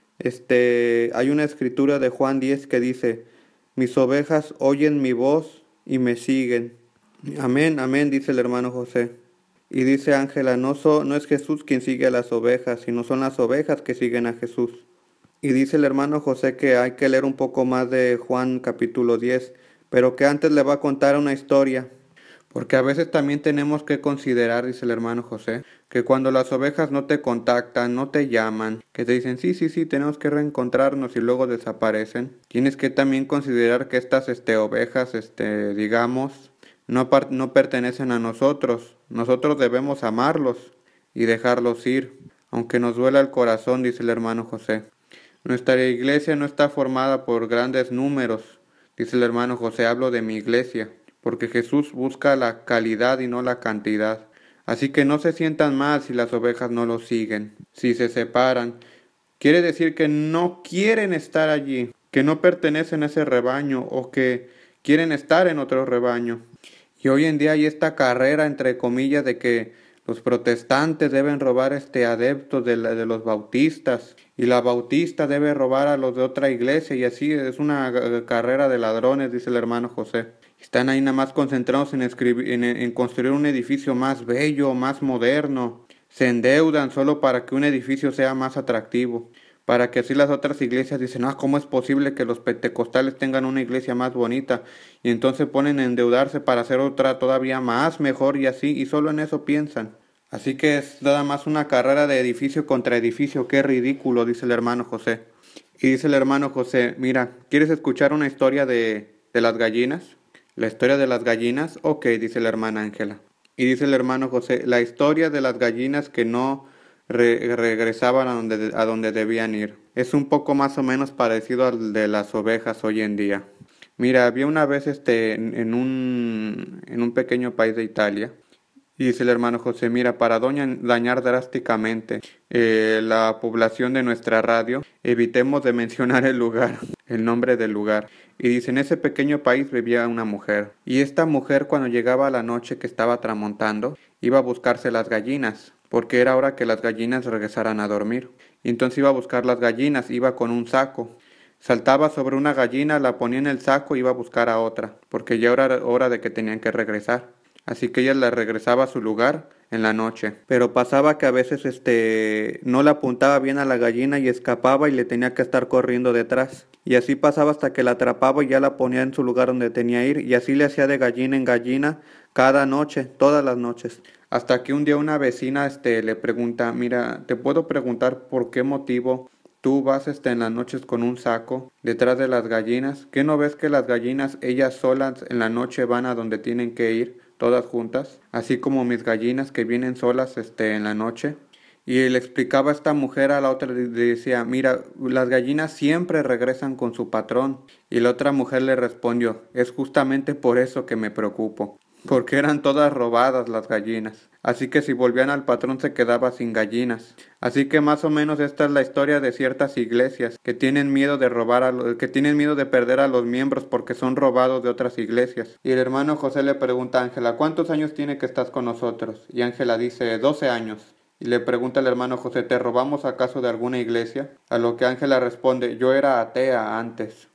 este, hay una escritura de Juan diez que dice, mis ovejas oyen mi voz y me siguen. Amén, amén, dice el hermano José. Y dice Ángela, no, so, no es Jesús quien sigue a las ovejas, sino son las ovejas que siguen a Jesús. Y dice el hermano José que hay que leer un poco más de Juan capítulo diez, pero que antes le va a contar una historia. Porque a veces también tenemos que considerar, dice el hermano José, que cuando las ovejas no te contactan, no te llaman, que te dicen, sí, sí, sí, tenemos que reencontrarnos y luego desaparecen, tienes que también considerar que estas este, ovejas, este, digamos, no, par- no pertenecen a nosotros. Nosotros debemos amarlos y dejarlos ir, aunque nos duela el corazón, dice el hermano José. Nuestra iglesia no está formada por grandes números, dice el hermano José, hablo de mi iglesia, porque Jesús busca la calidad y no la cantidad. Así que no se sientan mal si las ovejas no lo siguen, si se separan. Quiere decir que no quieren estar allí, que no pertenecen a ese rebaño o que quieren estar en otro rebaño. Y hoy en día hay esta carrera, entre comillas, de que los protestantes deben robar este adeptos de, la, de los bautistas y la bautista debe robar a los de otra iglesia y así es una carrera de ladrones, dice el hermano José. Están ahí nada más concentrados en, escribir, en, en construir un edificio más bello, más moderno. Se endeudan solo para que un edificio sea más atractivo, para que así las otras iglesias dicen, ah, ¿cómo es posible que los pentecostales tengan una iglesia más bonita? Y entonces ponen a endeudarse para hacer otra todavía más mejor y así, y solo en eso piensan. Así que es nada más una carrera de edificio contra edificio, qué ridículo, dice el hermano José. Y dice el hermano José, mira, ¿quieres escuchar una historia de, de las gallinas? ¿La historia de las gallinas? Ok, dice la hermana Ángela. Y dice el hermano José, la historia de las gallinas que no re regresaban a donde, a donde debían ir. Es un poco más o menos parecido al de las ovejas hoy en día. Mira, había una vez este, en, en, un, en un pequeño país de Italia, y dice el hermano José, mira, para doña, dañar drásticamente eh, la población de nuestra radio, evitemos de mencionar el lugar, el nombre del lugar. Y dice, en ese pequeño país vivía una mujer. Y esta mujer cuando llegaba a la noche que estaba tramontando, iba a buscarse las gallinas, porque era hora que las gallinas regresaran a dormir. Y entonces iba a buscar las gallinas, iba con un saco. Saltaba sobre una gallina, la ponía en el saco y iba a buscar a otra, porque ya era hora de que tenían que regresar. Así que ella la regresaba a su lugar en la noche. Pero pasaba que a veces este no le apuntaba bien a la gallina y escapaba y le tenía que estar corriendo detrás. Y así pasaba hasta que la atrapaba y ya la ponía en su lugar donde tenía que ir. Y así le hacía de gallina en gallina cada noche, todas las noches. Hasta que un día una vecina este, le pregunta, mira, ¿te puedo preguntar por qué motivo tú vas este, en las noches con un saco detrás de las gallinas? ¿Qué no ves que las gallinas ellas solas en la noche van a donde tienen que ir? Todas juntas, así como mis gallinas que vienen solas este, en la noche. Y le explicaba a esta mujer a la otra, le decía, mira, las gallinas siempre regresan con su patrón. Y la otra mujer le respondió, es justamente por eso que me preocupo, porque eran todas robadas las gallinas. Así que si volvían al patrón se quedaba sin gallinas. Así que más o menos esta es la historia de ciertas iglesias que tienen miedo de robar a los, que tienen miedo de perder a los miembros porque son robados de otras iglesias. Y el hermano José le pregunta a Ángela, ¿cuántos años tiene que estás con nosotros? Y Ángela dice, doce años. Y le pregunta al hermano José, ¿te robamos acaso de alguna iglesia? A lo que Ángela responde, yo era atea antes.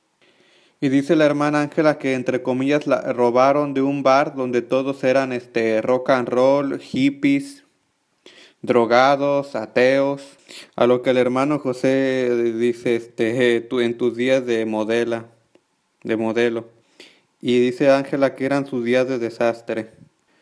Y dice la hermana Ángela que entre comillas la robaron de un bar donde todos eran este rock and roll, hippies, drogados, ateos. A lo que el hermano José dice este tú en tus días de modela, de modelo. Y dice Ángela que eran sus días de desastre.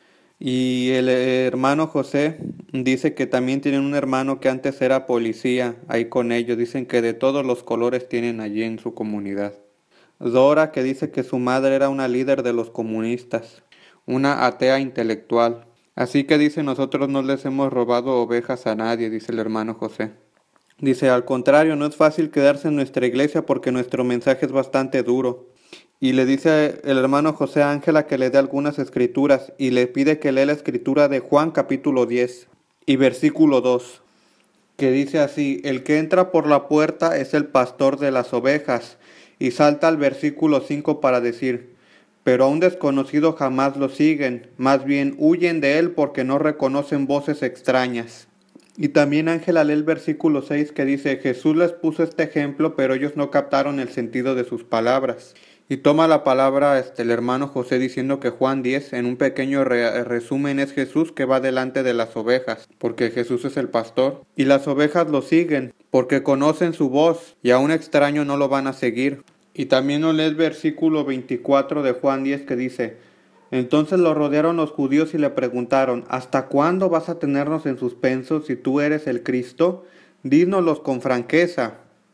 Y el hermano José dice que también tienen un hermano que antes era policía ahí con ellos. Dicen que de todos los colores tienen allí en su comunidad. Dora, que dice que su madre era una líder de los comunistas, una atea intelectual. Así que dice, nosotros no les hemos robado ovejas a nadie, dice el hermano José. Dice, al contrario, no es fácil quedarse en nuestra iglesia porque nuestro mensaje es bastante duro. Y le dice el hermano José a Ángela que le dé algunas escrituras y le pide que lea la escritura de Juan capítulo diez y versículo dos. que dice así: el que entra por la puerta es el pastor de las ovejas, y salta al versículo cinco para decir: pero a un desconocido jamás lo siguen, más bien huyen de él porque no reconocen voces extrañas. Y también Ángela lee el versículo seis que dice: Jesús les puso este ejemplo, pero ellos no captaron el sentido de sus palabras. Y toma la palabra este, el hermano José diciendo que Juan diez, en un pequeño re resumen, es Jesús que va delante de las ovejas, porque Jesús es el pastor. Y las ovejas lo siguen, porque conocen su voz, y a un extraño no lo van a seguir. Y también nos lee el versículo veinticuatro de Juan diez que dice: entonces lo rodearon los judíos y le preguntaron: ¿hasta cuándo vas a tenernos en suspenso? Si tú eres el Cristo, dínoslos con franqueza.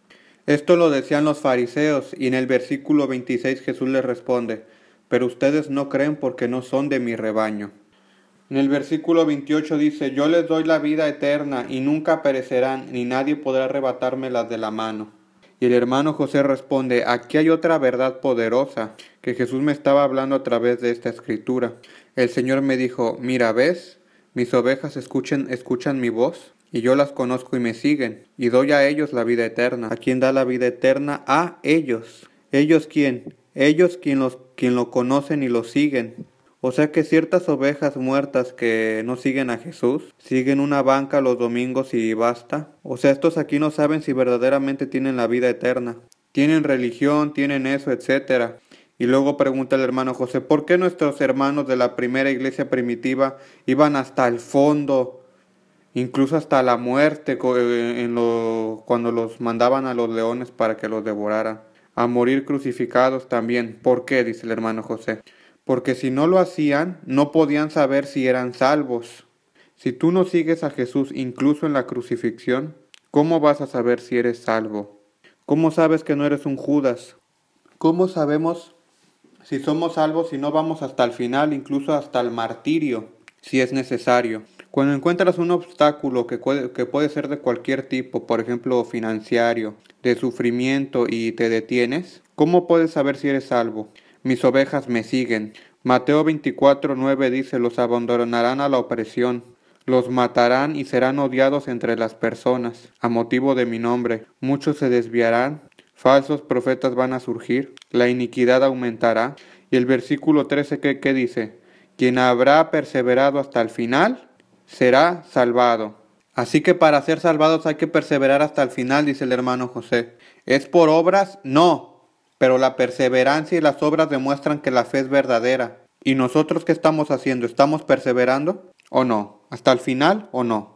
Esto lo decían los fariseos, y en el versículo veintiséis Jesús les responde: pero ustedes no creen porque no son de mi rebaño. En el versículo veintiocho dice: yo les doy la vida eterna, y nunca perecerán, ni nadie podrá arrebatármelas de la mano. Y el hermano José responde: aquí hay otra verdad poderosa, que Jesús me estaba hablando a través de esta escritura. El Señor me dijo: mira, ¿ves? Mis ovejas escuchen, escuchan mi voz, y yo las conozco y me siguen, y doy a ellos la vida eterna. ¿A quién da la vida eterna? A ellos. ¿Ellos quién? Ellos quien, los, quien lo conocen y lo siguen. O sea que ciertas ovejas muertas que no siguen a Jesús, siguen una banca los domingos y basta. O sea, estos aquí no saben si verdaderamente tienen la vida eterna. Tienen religión, tienen eso, etcétera. Y luego pregunta el hermano José: ¿por qué nuestros hermanos de la primera iglesia primitiva iban hasta el fondo, incluso hasta la muerte, en lo, cuando los mandaban a los leones para que los devoraran? A morir crucificados también. ¿Por qué? Dice el hermano José. Porque si no lo hacían, no podían saber si eran salvos. Si tú no sigues a Jesús incluso en la crucifixión, ¿cómo vas a saber si eres salvo? ¿Cómo sabes que no eres un Judas? ¿Cómo sabemos si somos salvos si no vamos hasta el final, incluso hasta el martirio, si es necesario? Cuando encuentras un obstáculo que puede, que puede ser de cualquier tipo, por ejemplo financiero, de sufrimiento, y te detienes, ¿cómo puedes saber si eres salvo? Mis ovejas me siguen. Mateo veinticuatro nueve dice: los abandonarán a la opresión, los matarán y serán odiados entre las personas, a motivo de mi nombre. Muchos se desviarán, falsos profetas van a surgir, la iniquidad aumentará. Y el versículo trece, ¿qué, qué dice? Quien habrá perseverado hasta el final, será salvado. Así que para ser salvados hay que perseverar hasta el final, dice el hermano José. ¿Es por obras? No. Pero la perseverancia y las obras demuestran que la fe es verdadera. ¿Y nosotros qué estamos haciendo? ¿Estamos perseverando o no? ¿Hasta el final o no?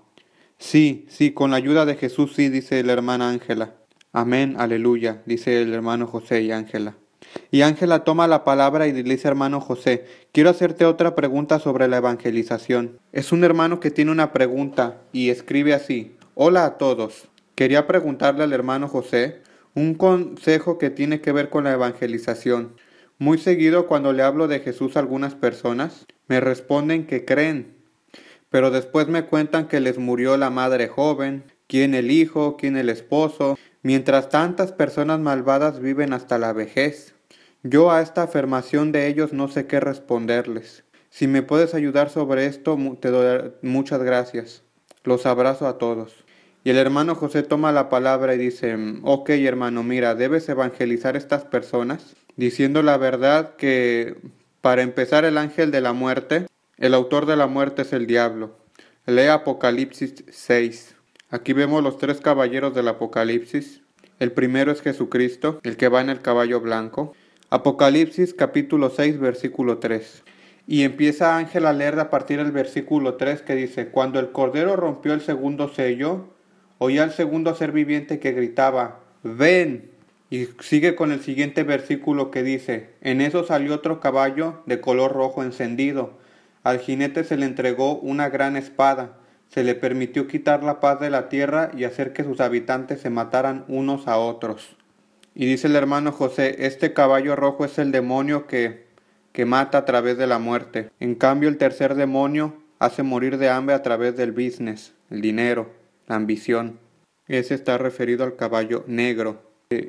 Sí, sí, con la ayuda de Jesús sí, dice la hermana Ángela. Amén, aleluya, dice el hermano José y Ángela. Y Ángela toma la palabra y le dice: hermano José, quiero hacerte otra pregunta sobre la evangelización. Es un hermano que tiene una pregunta y escribe así: hola a todos. Quería preguntarle al hermano José un consejo que tiene que ver con la evangelización. Muy seguido cuando le hablo de Jesús a algunas personas, me responden que creen, pero después me cuentan que les murió la madre joven, quién el hijo, quién el esposo, mientras tantas personas malvadas viven hasta la vejez. Yo a esta afirmación de ellos no sé qué responderles. Si me puedes ayudar sobre esto, te doy muchas gracias. Los abrazo a todos. Y el hermano José toma la palabra y dice: ok, hermano, mira, debes evangelizar a estas personas, diciendo la verdad que, para empezar, el ángel de la muerte, el autor de la muerte es el diablo. Lee Apocalipsis seis. Aquí vemos los tres caballeros del Apocalipsis. El primero es Jesucristo, el que va en el caballo blanco. Apocalipsis capítulo seis, versículo tres. Y empieza Ángel a leer a partir del versículo tres, que dice: cuando el Cordero rompió el segundo sello, oí al segundo ser viviente que gritaba: ¡ven! Y sigue con el siguiente versículo que dice: en eso salió otro caballo de color rojo encendido. Al jinete se le entregó una gran espada. Se le permitió quitar la paz de la tierra y hacer que sus habitantes se mataran unos a otros. Y dice el hermano José: este caballo rojo es el demonio que, que mata a través de la muerte. En cambio, el tercer demonio hace morir de hambre a través del business, el dinero, la ambición. Ese está referido al caballo negro.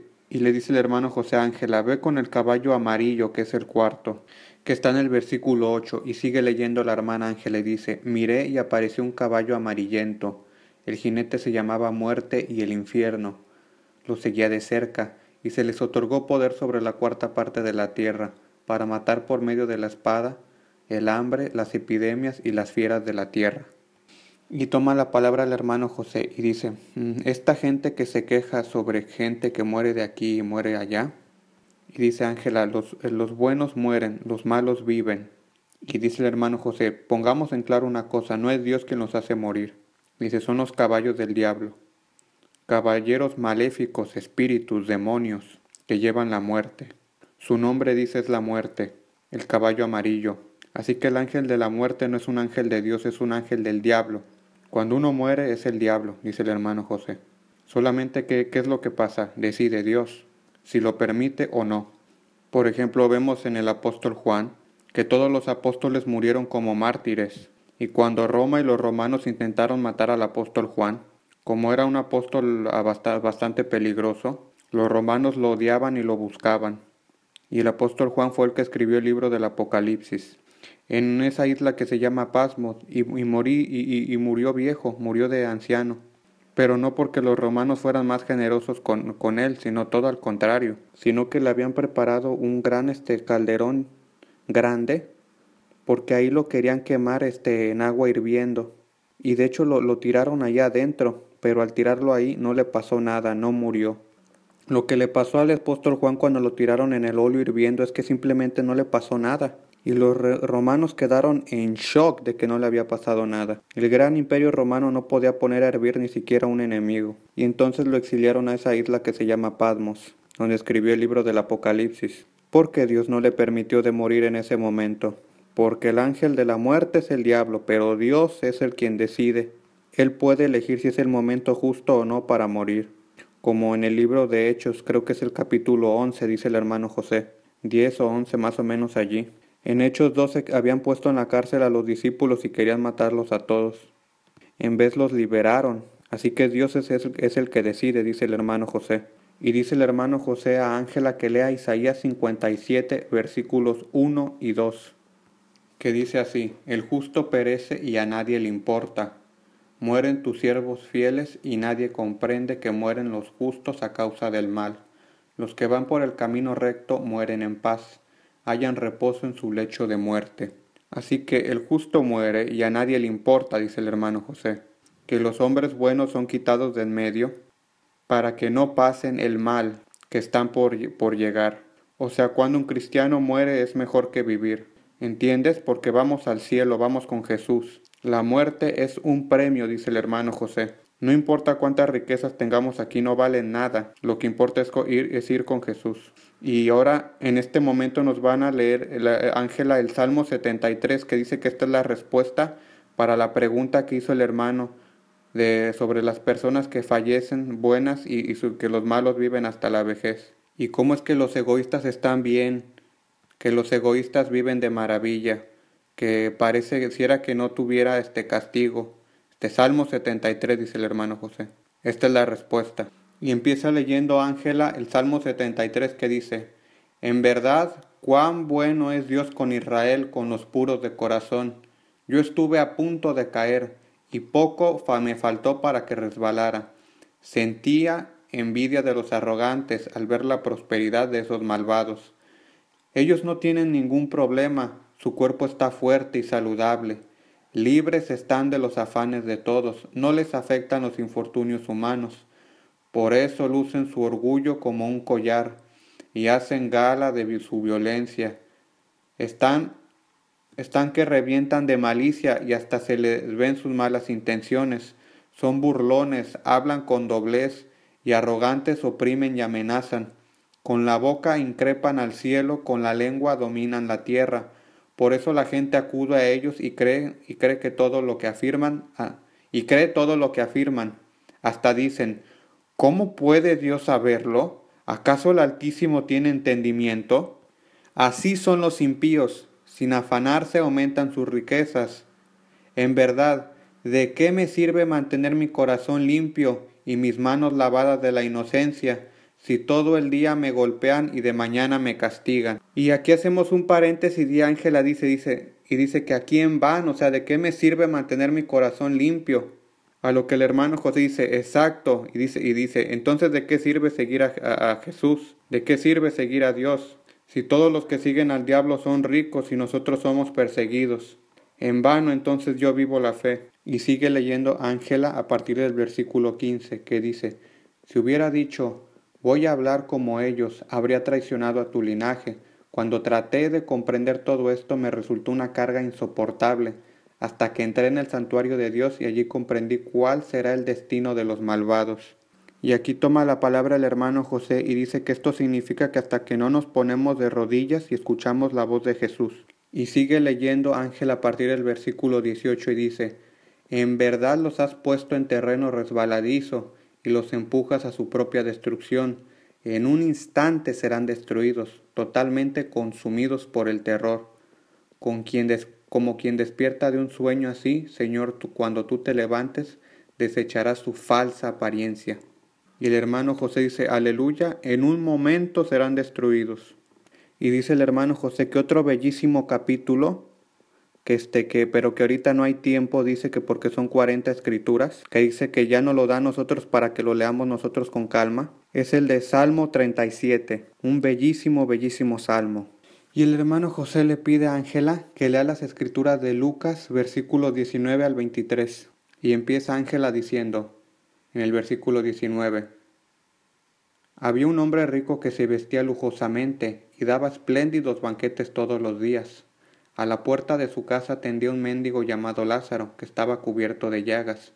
Y le dice el hermano José a Ángela: ve con el caballo amarillo, que es el cuarto, que está en el versículo ocho. Y sigue leyendo la hermana Ángela y dice: miré y apareció un caballo amarillento. El jinete se llamaba Muerte y el infierno lo seguía de cerca, y se les otorgó poder sobre la cuarta parte de la tierra, para matar por medio de la espada, el hambre, las epidemias y las fieras de la tierra. Y toma la palabra el hermano José y dice, esta gente que se queja sobre gente que muere de aquí y muere allá, y dice Ángela, los, los buenos mueren, los malos viven. Y dice el hermano José, pongamos en claro una cosa, no es Dios quien los hace morir. Dice, son los caballos del diablo, caballeros maléficos, espíritus, demonios, que llevan la muerte. Su nombre, dice, es la muerte, el caballo amarillo. Así que el ángel de la muerte no es un ángel de Dios, es un ángel del diablo. Cuando uno muere es el diablo, dice el hermano José. Solamente que, ¿qué es lo que pasa? Decide Dios, si lo permite o no. Por ejemplo, vemos en el apóstol Juan que todos los apóstoles murieron como mártires. Y cuando Roma y los romanos intentaron matar al apóstol Juan, como era un apóstol bastante peligroso, los romanos lo odiaban y lo buscaban. Y el apóstol Juan fue el que escribió el libro del Apocalipsis, en esa isla que se llama Pasmos, y, y, morí, y, y murió viejo, murió de anciano. Pero no porque los romanos fueran más generosos con, con él, sino todo al contrario, sino que le habían preparado un gran este, calderón grande, porque ahí lo querían quemar este, en agua hirviendo. Y de hecho lo, lo tiraron allá adentro, pero al tirarlo ahí no le pasó nada, no murió. Lo que le pasó al apóstol Juan cuando lo tiraron en el óleo hirviendo es que simplemente no le pasó nada. Y los romanos quedaron en shock de que no le había pasado nada. El gran imperio romano no podía poner a hervir ni siquiera un enemigo. Y entonces lo exiliaron a esa isla que se llama Patmos, donde escribió el libro del Apocalipsis. Porque Dios no le permitió de morir en ese momento. Porque el ángel de la muerte es el diablo, pero Dios es el quien decide. Él puede elegir si es el momento justo o no para morir. Como en el libro de Hechos, creo que es el capítulo once, dice el hermano José. diez o once más o menos allí. En Hechos doce habían puesto en la cárcel a los discípulos y querían matarlos a todos. En vez los liberaron. Así que Dios es, es, es el que decide, dice el hermano José. Y dice el hermano José a Ángela que lea Isaías cincuenta y siete, versículos uno y dos. Que dice así, el justo perece y a nadie le importa. Mueren tus siervos fieles y nadie comprende que mueren los justos a causa del mal. Los que van por el camino recto mueren en paz, hallan reposo en su lecho de muerte. Así que el justo muere y a nadie le importa, dice el hermano José, que los hombres buenos son quitados de en medio para que no pasen el mal que están por, por llegar. O sea, cuando un cristiano muere es mejor que vivir. ¿Entiendes? Porque vamos al cielo, vamos con Jesús. La muerte es un premio, dice el hermano José. No importa cuántas riquezas tengamos aquí, no valen nada. Lo que importa es ir, es ir con Jesús. Y ahora, en este momento, nos van a leer, Ángela, el Salmo setenta y tres, que dice que esta es la respuesta para la pregunta que hizo el hermano de, sobre las personas que fallecen buenas y, y su, que los malos viven hasta la vejez. Y cómo es que los egoístas están bien, que los egoístas viven de maravilla, que pareciera que no tuviera este castigo. Este Salmo setenta y tres, dice el hermano José. Esta es la respuesta. Y empieza leyendo Ángela el Salmo setenta y tres que dice, en verdad, cuán bueno es Dios con Israel, con los puros de corazón. Yo estuve a punto de caer, y poco me faltó para que resbalara. Sentía envidia de los arrogantes al ver la prosperidad de esos malvados. Ellos no tienen ningún problema, su cuerpo está fuerte y saludable. Libres están de los afanes de todos, no les afectan los infortunios humanos. Por eso lucen su orgullo como un collar y hacen gala de su violencia. Están, están que revientan de malicia y hasta se les ven sus malas intenciones. Son burlones, hablan con doblez y arrogantes oprimen y amenazan. Con la boca increpan al cielo, con la lengua dominan la tierra. Por eso la gente acude a ellos y cree, y cree que todo lo que afirman, ah, y cree todo lo que afirman. Hasta dicen, ¿cómo puede Dios saberlo? ¿Acaso el Altísimo tiene entendimiento? Así son los impíos, sin afanarse aumentan sus riquezas. En verdad, ¿de qué me sirve mantener mi corazón limpio y mis manos lavadas de la inocencia, si todo el día me golpean y de mañana me castigan? Y aquí hacemos un paréntesis y Ángela dice, dice, y dice que a quién van, o sea, ¿de qué me sirve mantener mi corazón limpio? A lo que el hermano José dice, exacto, y dice, y dice, entonces ¿de qué sirve seguir a, a, a Jesús? ¿De qué sirve seguir a Dios? Si todos los que siguen al diablo son ricos y nosotros somos perseguidos. En vano entonces yo vivo la fe. Y sigue leyendo Ángela a partir del versículo quince, que dice, si hubiera dicho, voy a hablar como ellos, habría traicionado a tu linaje. Cuando traté de comprender todo esto me resultó una carga insoportable, hasta que entré en el santuario de Dios y allí comprendí cuál será el destino de los malvados. Y aquí toma la palabra el hermano José y dice que esto significa que hasta que no nos ponemos de rodillas y escuchamos la voz de Jesús. Y sigue leyendo Ángel a partir del versículo dieciocho y dice, en verdad los has puesto en terreno resbaladizo y los empujas a su propia destrucción. En un instante serán destruidos, totalmente consumidos por el terror. Con quien des- como quien despierta de un sueño así, Señor, tú, cuando tú te levantes, desecharás su falsa apariencia. Y el hermano José dice, aleluya, en un momento serán destruidos. Y dice el hermano José que otro bellísimo capítulo, que este que, pero que ahorita no hay tiempo, dice que porque son cuarenta escrituras, que dice que ya no lo da a nosotros para que lo leamos nosotros con calma, es el de Salmo treinta y siete, un bellísimo, bellísimo salmo. Y el hermano José le pide a Ángela que lea las escrituras de Lucas, versículos diecinueve al veintitrés. Y empieza Ángela diciendo, en el versículo diecinueve, había un hombre rico que se vestía lujosamente y daba espléndidos banquetes todos los días. A la puerta de su casa tendía un mendigo llamado Lázaro, que estaba cubierto de llagas,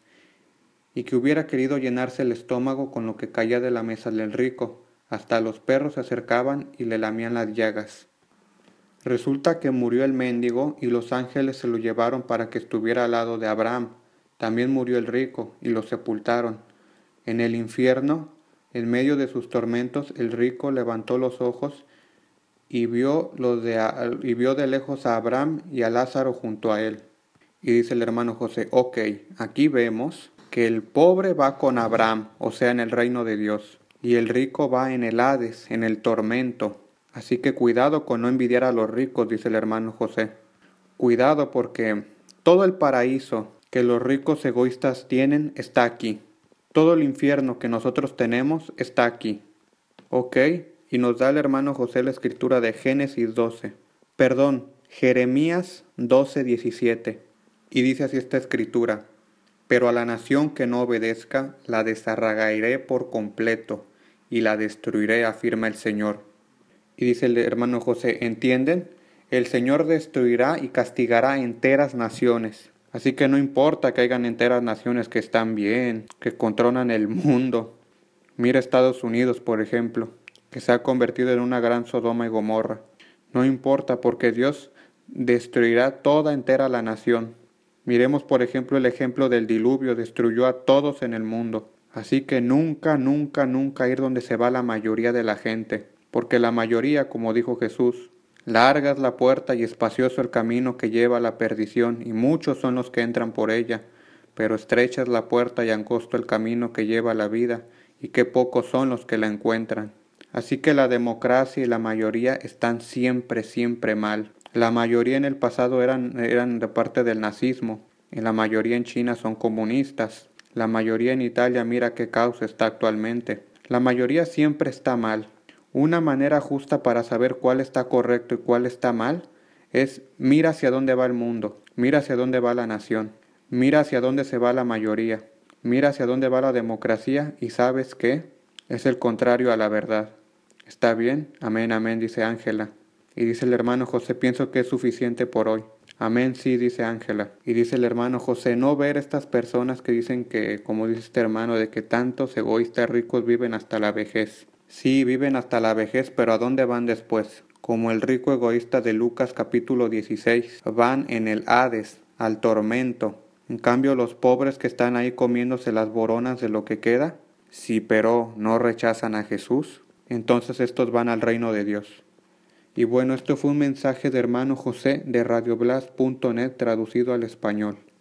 y que hubiera querido llenarse el estómago con lo que caía de la mesa del rico. Hasta los perros se acercaban y le lamían las llagas. Resulta que murió el mendigo y los ángeles se lo llevaron para que estuviera al lado de Abraham. También murió el rico y lo sepultaron. En el infierno, en medio de sus tormentos, el rico levantó los ojos y vio, los de, y vio de lejos a Abraham y a Lázaro junto a él. Y dice el hermano José, ok, aquí vemos que el pobre va con Abraham, o sea, en el reino de Dios, y el rico va en el Hades, en el tormento. Así que cuidado con no envidiar a los ricos, dice el hermano José. Cuidado porque todo el paraíso que los ricos egoístas tienen está aquí. Todo el infierno que nosotros tenemos está aquí. ¿Ok? Y nos da el hermano José la escritura de Génesis doce. Perdón, Jeremías doce, diecisiete. Y dice así esta escritura. Pero a la nación que no obedezca, la desarraigaré por completo y la destruiré, afirma el Señor. Y dice el hermano José, ¿entienden? El Señor destruirá y castigará enteras naciones. Así que no importa que hayan enteras naciones que están bien, que controlan el mundo. Mira Estados Unidos, por ejemplo, que se ha convertido en una gran Sodoma y Gomorra. No importa porque Dios destruirá toda entera la nación. Miremos, por ejemplo, el ejemplo del diluvio, destruyó a todos en el mundo. Así que nunca, nunca, nunca ir donde se va la mayoría de la gente. Porque la mayoría, como dijo Jesús, larga es la puerta y espacioso el camino que lleva a la perdición, y muchos son los que entran por ella, pero estrecha es la puerta y angosto el camino que lleva a la vida, y qué pocos son los que la encuentran. Así que la democracia y la mayoría están siempre, siempre mal. La mayoría en el pasado eran, eran de parte del nazismo, y la mayoría en China son comunistas. La mayoría en Italia mira qué causa está actualmente. La mayoría siempre está mal. Una manera justa para saber cuál está correcto y cuál está mal es mira hacia dónde va el mundo, mira hacia dónde va la nación, mira hacia dónde se va la mayoría, mira hacia dónde va la democracia y ¿sabes qué? Es el contrario a la verdad. ¿Está bien? Amén, amén, dice Ángela. Y dice el hermano José, pienso que es suficiente por hoy. Amén, sí, dice Ángela. Y dice el hermano José, no ver estas personas que dicen que, como dice este hermano, de que tantos egoístas ricos viven hasta la vejez. Sí, viven hasta la vejez, pero ¿a dónde van después? Como el rico egoísta de Lucas capítulo dieciséis, van en el Hades, al tormento. En cambio, los pobres que están ahí comiéndose las boronas de lo que queda, sí, pero no rechazan a Jesús, entonces estos van al reino de Dios. Y bueno, esto fue un mensaje de hermano José de radioblas punto net traducido al español.